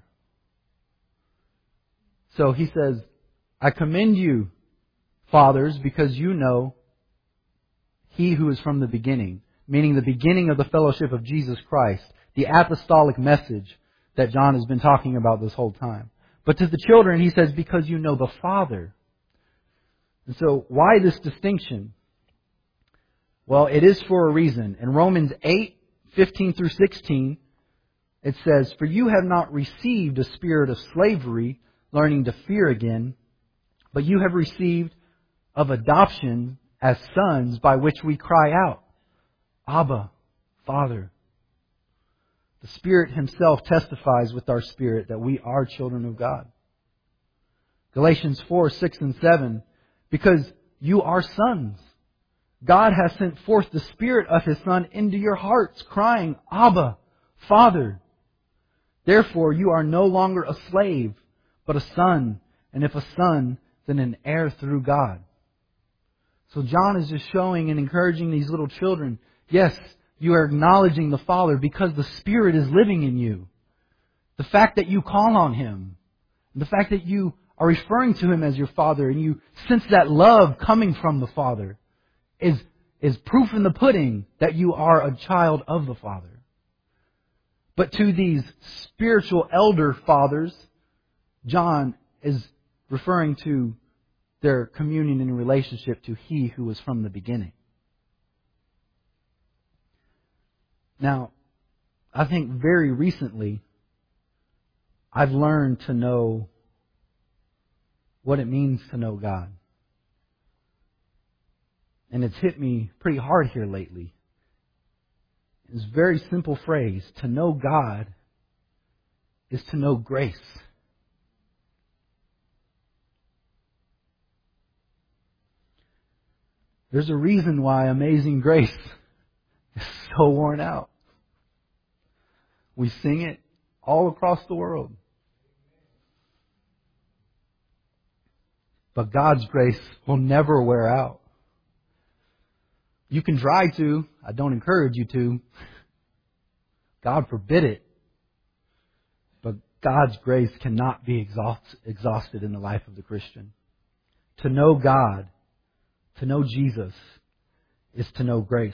So he says, I commend you, fathers, because you know He who is from the beginning, meaning the beginning of the fellowship of Jesus Christ, the apostolic message that John has been talking about this whole time. But to the children, he says, because you know the Father. And so, why this distinction? Well, it is for a reason. In Romans 8:15 through 16, it says, for you have not received a spirit of slavery, learning to fear again, but you have received of adoption as sons, by which we cry out, Abba, Father. The Spirit Himself testifies with our spirit that we are children of God. Galatians 4:6 and 7, because you are sons. God has sent forth the Spirit of His Son into your hearts, crying, Abba, Father. Therefore you are no longer a slave, but a son, and if a son, then an heir through God. So John is just showing and encouraging these little children, yes, you are acknowledging the Father because the Spirit is living in you. The fact that you call on Him, the fact that you are referring to Him as your Father, and you sense that love coming from the Father, is proof in the pudding that you are a child of the Father. But to these spiritual elder fathers, John is referring to their communion and relationship to He who was from the beginning. Now, I think very recently, I've learned to know what it means to know God. And it's hit me pretty hard here lately. It's a very simple phrase. To know God is to know grace. There's a reason why Amazing Grace is so worn out. We sing it all across the world. But God's grace will never wear out. You can try to. I don't encourage you to. God forbid it. But God's grace cannot be exhausted in the life of the Christian. To know God, to know Jesus, is to know grace.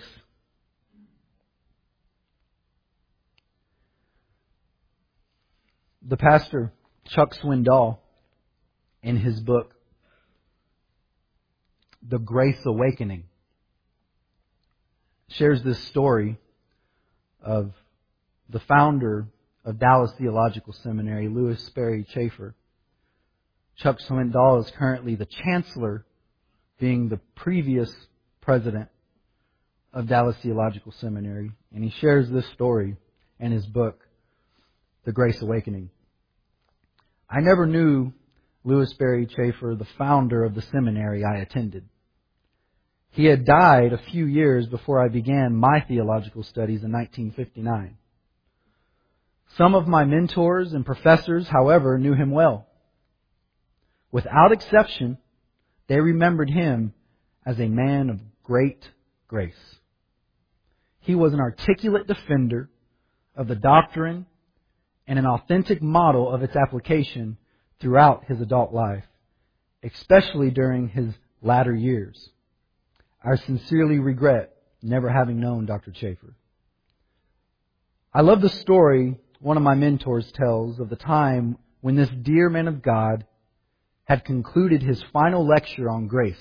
The pastor, Chuck Swindoll, in his book, The Grace Awakening, shares this story of the founder of Dallas Theological Seminary, Lewis Sperry Chafer. Chuck Swindoll is currently the chancellor, being the previous president of Dallas Theological Seminary. And he shares this story in his book, The Grace Awakening. I never knew Lewis Sperry Chafer, the founder of the seminary I attended. He had died a few years before I began my theological studies in 1959. Some of my mentors and professors, however, knew him well. Without exception, they remembered him as a man of great grace. He was an articulate defender of the doctrine and an authentic model of its application throughout his adult life, especially during his latter years. I sincerely regret never having known Dr. Chafer. I love the story one of my mentors tells of the time when this dear man of God had concluded his final lecture on grace.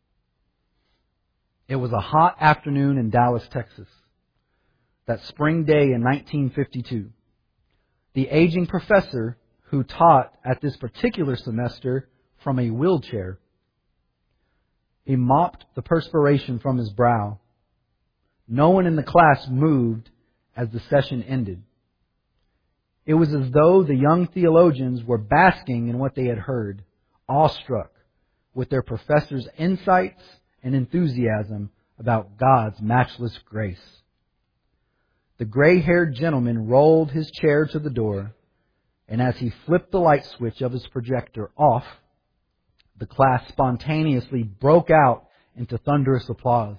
It was a hot afternoon in Dallas, Texas, that spring day in 1952. The aging professor who taught at this particular semester from a wheelchair, he mopped the perspiration from his brow. No one in the class moved as the session ended. It was as though the young theologians were basking in what they had heard, awestruck with their professor's insights and enthusiasm about God's matchless grace. The gray-haired gentleman rolled his chair to the door, and as he flipped the light switch of his projector off, the class spontaneously broke out into thunderous applause.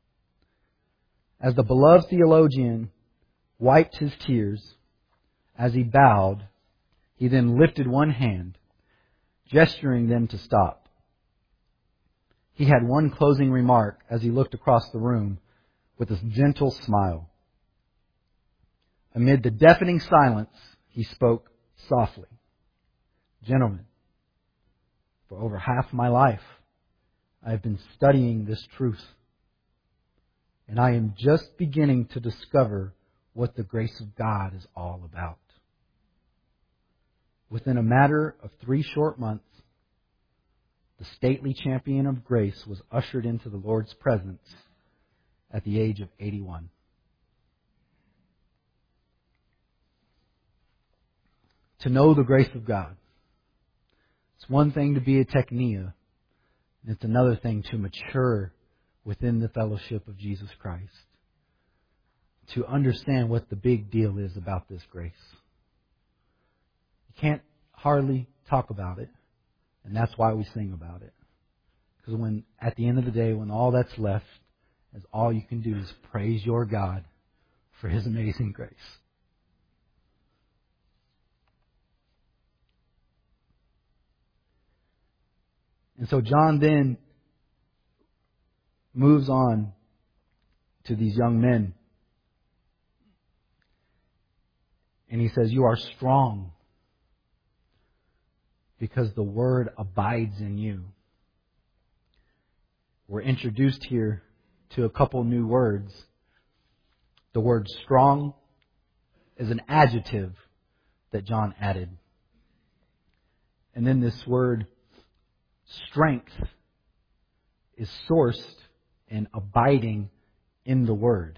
As the beloved theologian wiped his tears, as he bowed, he then lifted one hand, gesturing them to stop. He had one closing remark as he looked across the room with a gentle smile. Amid the deafening silence, he spoke softly. Gentlemen, for over half my life, I have been studying this truth, and I am just beginning to discover what the grace of God is all about. Within a matter of 3 short months, the stately champion of grace was ushered into the Lord's presence at the age of 81. To know the grace of God. It's one thing to be a teknia, and it's another thing to mature within the fellowship of Jesus Christ. To understand what the big deal is about this grace. You can't hardly talk about it, and that's why we sing about it. Because when, at the end of the day, when all that's left is all you can do is praise your God for His amazing grace. And so John then moves on to these young men. And he says, you are strong because the Word abides in you. We're introduced here to a couple new words. The word strong is an adjective that John added. And then this word strength is sourced and abiding in the Word.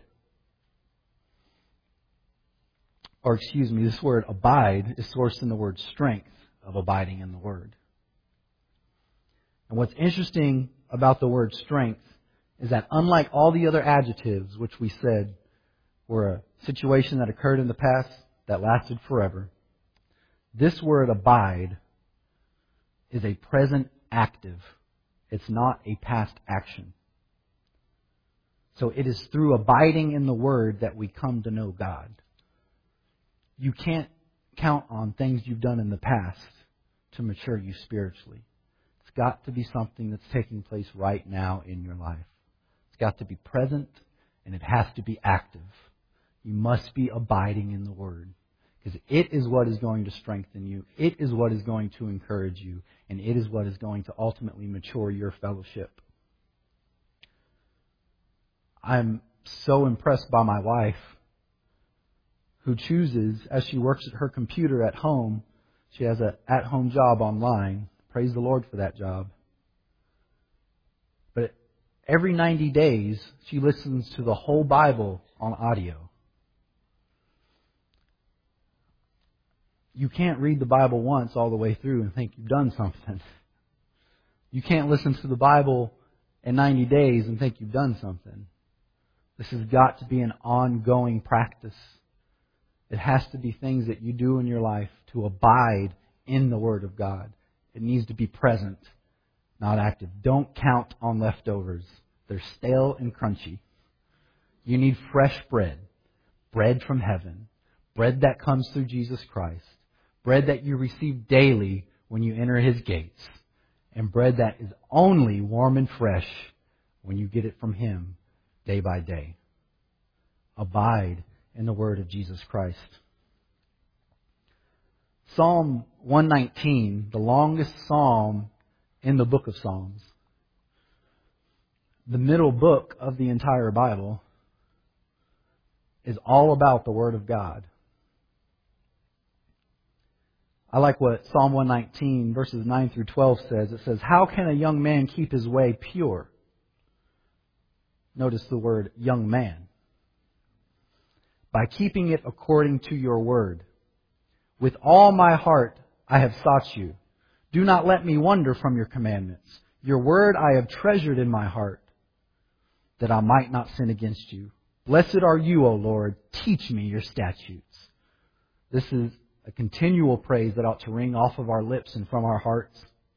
Or this word abide is sourced in the word strength of abiding in the Word. And what's interesting about the word strength is that unlike all the other adjectives which we said were a situation that occurred in the past that lasted forever, this word abide is a present active. It's not a past action. So it is through abiding in the Word that we come to know God. You can't count on things you've done in the past to mature you spiritually. It's got to be something that's taking place right now in your life. It's got to be present, and it has to be active. You must be abiding in the Word. Because it is what is going to strengthen you. It is what is going to encourage you. And it is what is going to ultimately mature your fellowship. I'm so impressed by my wife, who chooses, as she works at her computer at home, she has an at-home job online. Praise the Lord for that job. But every 90 days, she listens to the whole Bible on audio. You can't read the Bible once all the way through and think you've done something. You can't listen to the Bible in 90 days and think you've done something. This has got to be an ongoing practice. It has to be things that you do in your life to abide in the Word of God. It needs to be present, not active. Don't count on leftovers. They're stale and crunchy. You need fresh bread. Bread from heaven. Bread that comes through Jesus Christ. Bread that you receive daily when you enter His gates. And bread that is only warm and fresh when you get it from Him day by day. Abide in the Word of Jesus Christ. Psalm 119, the longest psalm in the book of Psalms, the middle book of the entire Bible, is all about the Word of God. I like what Psalm 119 verses 9 through 12 says. It says, "How can a young man keep his way pure?" Notice the word young man. "By keeping it according to your word. With all my heart I have sought you. Do not let me wander from your commandments. Your word I have treasured in my heart, that I might not sin against you. Blessed are you, O Lord. Teach me your statutes." This is a continual praise that ought to ring off of our lips and from our hearts.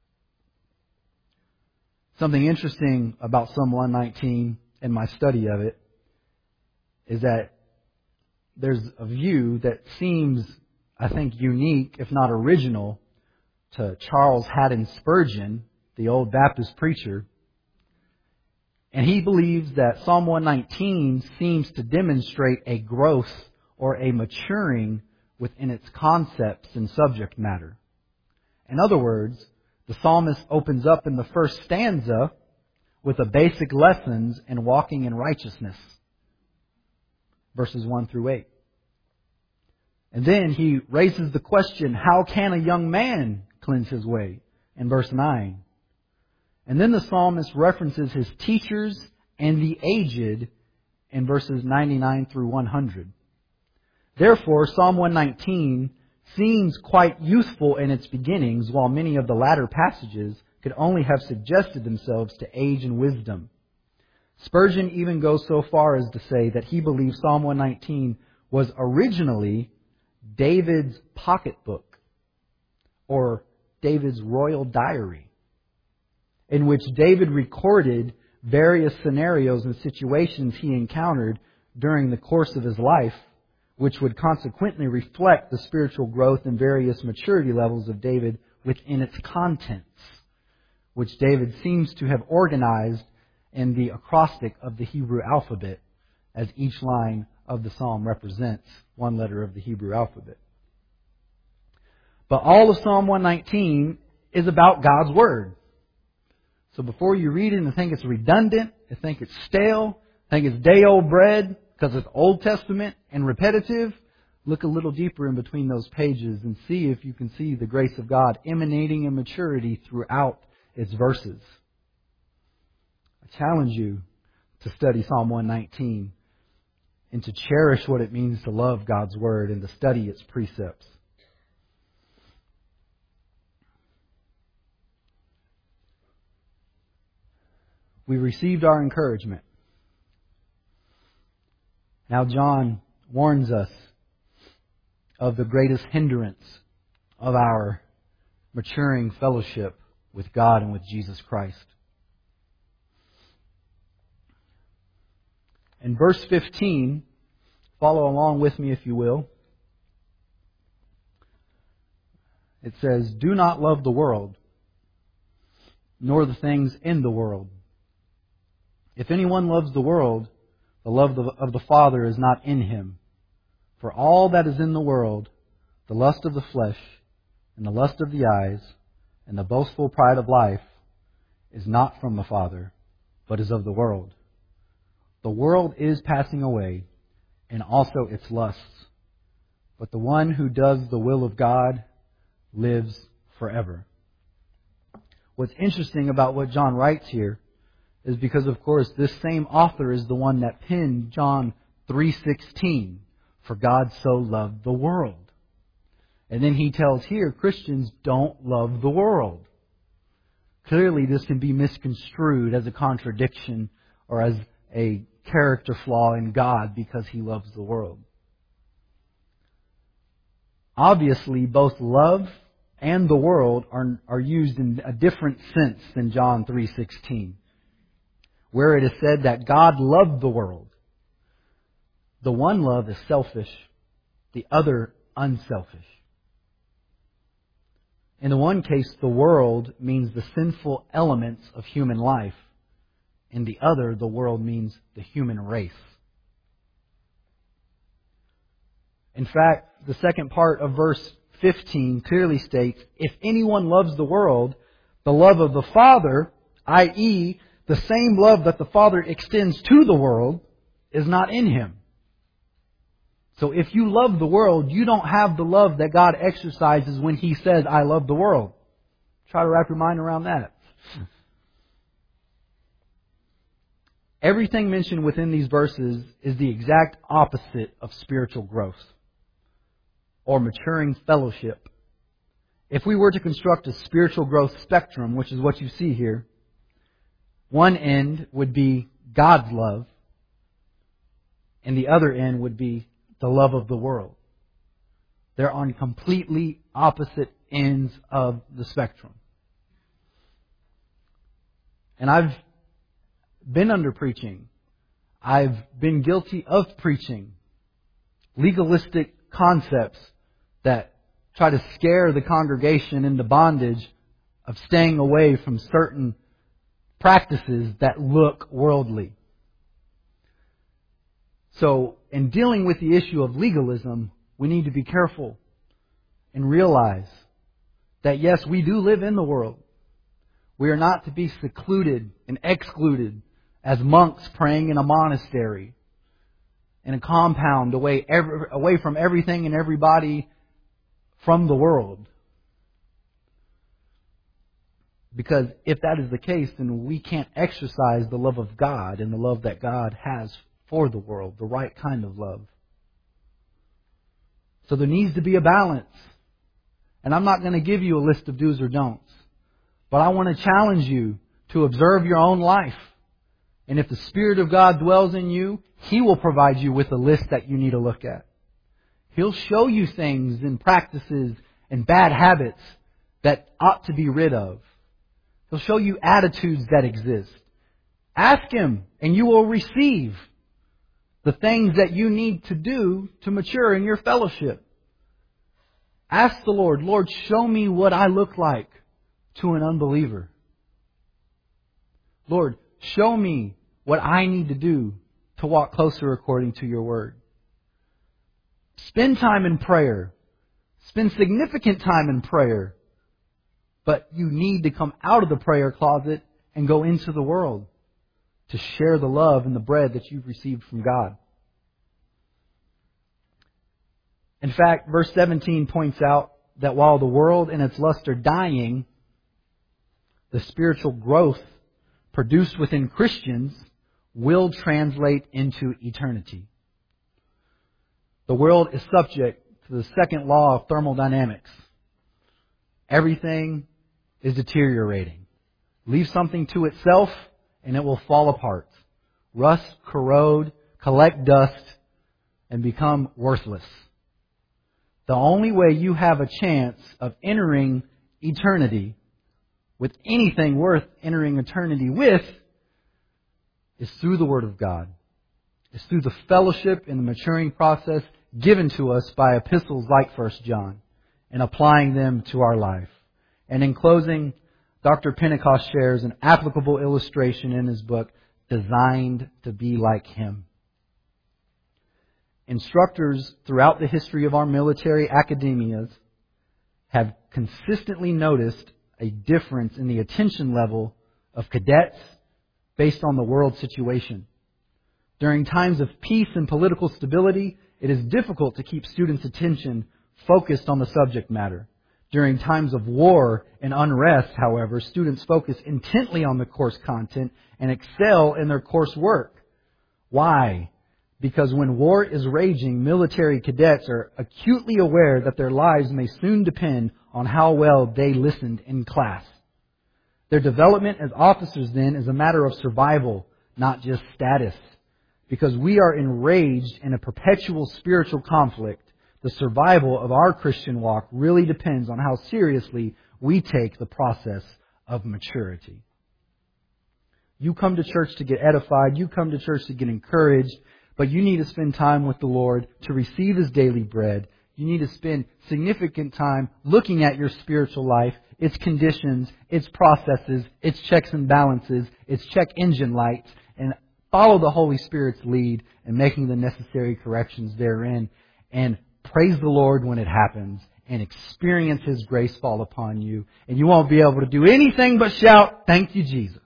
Something interesting about Psalm 119 and my study of it is that there's a view that seems, I think, unique, if not original, to Charles Haddon Spurgeon, the old Baptist preacher. And he believes that Psalm 119 seems to demonstrate a growth or a maturing within its concepts and subject matter. In other words, the psalmist opens up in the first stanza with the basic lessons in walking in righteousness, verses 1 through 8. And then he raises the question, how can a young man cleanse his way, in verse 9. And then the psalmist references his teachers and the aged in verses 99 through 100. Therefore, Psalm 119 seems quite youthful in its beginnings, while many of the latter passages could only have suggested themselves to age and wisdom. Spurgeon even goes so far as to say that he believes Psalm 119 was originally David's pocketbook, or David's royal diary, in which David recorded various scenarios and situations he encountered during the course of his life, which would consequently reflect the spiritual growth and various maturity levels of David within its contents, which David seems to have organized in the acrostic of the Hebrew alphabet, as each line of the psalm represents one letter of the Hebrew alphabet. But all of Psalm 119 is about God's Word. So before you read it and think it's redundant, and think it's stale, think it's day-old bread, because it's Old Testament and repetitive, look a little deeper in between those pages and see if you can see the grace of God emanating in maturity throughout its verses. I challenge you to study Psalm 119 and to cherish what it means to love God's Word and to study its precepts. We received our encouragement. Now John warns us of the greatest hindrance of our maturing fellowship with God and with Jesus Christ. In verse 15, follow along with me if you will. It says, "Do not love the world, nor the things in the world. If anyone loves the world, the love of the Father is not in him. For all that is in the world, the lust of the flesh, and the lust of the eyes, and the boastful pride of life, is not from the Father, but is of the world. The world is passing away, and also its lusts. But the one who does the will of God lives forever." What's interesting about what John writes here is because, of course, this same author is the one that penned John 3:16, "For God so loved the world." And then he tells here, Christians don't love the world. Clearly, this can be misconstrued as a contradiction or as a character flaw in God because He loves the world. Obviously, both love and the world are used in a different sense than John 3:16. Where it is said that God loved the world. The one love is selfish, the other unselfish. In the one case, the world means the sinful elements of human life. In the other, the world means the human race. In fact, the second part of verse 15 clearly states, if anyone loves the world, the love of the Father, i.e., the same love that the Father extends to the world, is not in him. So if you love the world, you don't have the love that God exercises when He says, I love the world. Try to wrap your mind around that. Everything mentioned within these verses is the exact opposite of spiritual growth or maturing fellowship. If we were to construct a spiritual growth spectrum, which is what you see here, one end would be God's love, and the other end would be the love of the world. They're on completely opposite ends of the spectrum. And I've been under preaching. I've been guilty of preaching legalistic concepts that try to scare the congregation into bondage of staying away from certain practices that look worldly. So, in dealing with the issue of legalism, we need to be careful and realize that yes, we do live in the world. We are not to be secluded and excluded as monks praying in a monastery, in a compound, away from everything and everybody from the world. Because if that is the case, then we can't exercise the love of God and the love that God has for the world, the right kind of love. So there needs to be a balance. And I'm not going to give you a list of do's or don'ts. But I want to challenge you to observe your own life. And if the Spirit of God dwells in you, He will provide you with a list that you need to look at. He'll show you things and practices and bad habits that ought to be rid of. He'll show you attitudes that exist. Ask Him and you will receive the things that you need to do to mature in your fellowship. Ask the Lord, Lord, show me what I look like to an unbeliever. Lord, show me what I need to do to walk closer according to your word. Spend time in prayer. Spend significant time in prayer. But you need to come out of the prayer closet and go into the world to share the love and the bread that you've received from God. In fact, verse 17 points out that while the world and its lust are dying, the spiritual growth produced within Christians will translate into eternity. The world is subject to the second law of thermodynamics. Everything is deteriorating. Leave something to itself and it will fall apart. Rust, corrode, collect dust, and become worthless. The only way you have a chance of entering eternity with anything worth entering eternity with is through the Word of God. It's through the fellowship and the maturing process given to us by epistles like 1 John and applying them to our life. And in closing, Dr. Pentecost shares an applicable illustration in his book, Designed to Be Like Him. Instructors throughout the history of our military academias have consistently noticed a difference in the attention level of cadets based on the world situation. During times of peace and political stability, it is difficult to keep students' attention focused on the subject matter. During times of war and unrest, however, students focus intently on the course content and excel in their course work. Why? Because when war is raging, military cadets are acutely aware that their lives may soon depend on how well they listened in class. Their development as officers then is a matter of survival, not just status. Because we are enraged in a perpetual spiritual conflict, the survival of our Christian walk really depends on how seriously we take the process of maturity. You come to church to get edified. You come to church to get encouraged. But you need to spend time with the Lord to receive His daily bread. You need to spend significant time looking at your spiritual life, its conditions, its processes, its checks and balances, its check engine lights, and follow the Holy Spirit's lead in making the necessary corrections therein. And praise the Lord when it happens and experience His grace fall upon you. And you won't be able to do anything but shout, "Thank you, Jesus."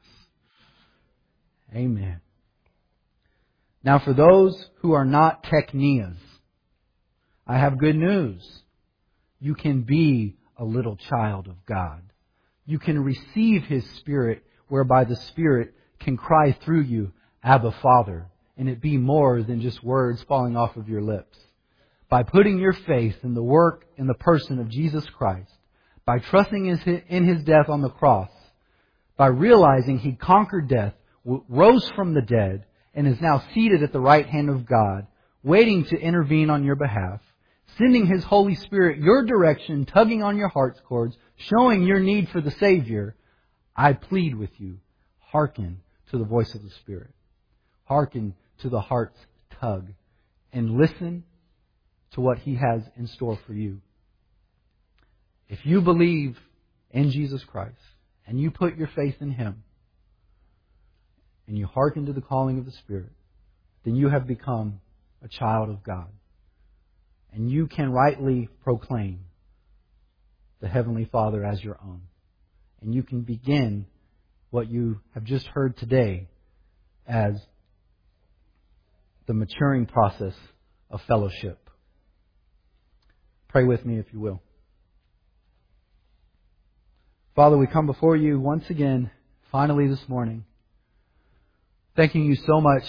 Amen. Now for those who are not teknias, I have good news. You can be a little child of God. You can receive His Spirit, whereby the Spirit can cry through you, "Abba, Father," and it be more than just words falling off of your lips. By putting your faith in the work and the person of Jesus Christ, by trusting in His death on the cross, by realizing He conquered death, rose from the dead, and is now seated at the right hand of God, waiting to intervene on your behalf, sending His Holy Spirit your direction, tugging on your heart's cords, showing your need for the Savior, I plead with you, hearken to the voice of the Spirit. Hearken to the heart's tug, and listen to what He has in store for you. If you believe in Jesus Christ, and you put your faith in Him, and you hearken to the calling of the Spirit, then you have become a child of God. And you can rightly proclaim the Heavenly Father as your own. And you can begin what you have just heard today as the maturing process of fellowship. Pray with me if you will. Father, we come before you once again, finally this morning, thanking you so much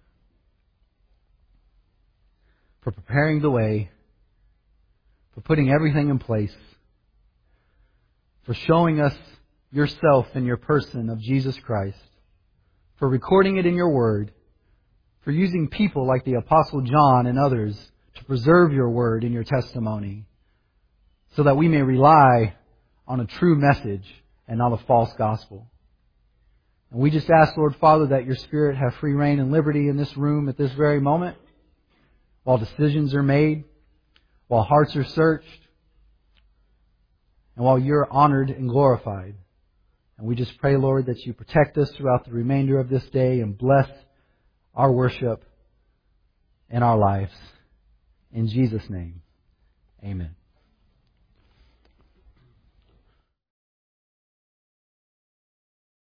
for preparing the way, for putting everything in place, for showing us yourself in your person of Jesus Christ, for recording it in your word, for using people like the Apostle John and others to preserve your word in your testimony, so that we may rely on a true message and not a false gospel. And we just ask, Lord Father, that your Spirit have free reign and liberty in this room at this very moment, while decisions are made, while hearts are searched, and while you're honored and glorified. And we just pray, Lord, that you protect us throughout the remainder of this day and bless our worship and our lives. In Jesus' name, amen.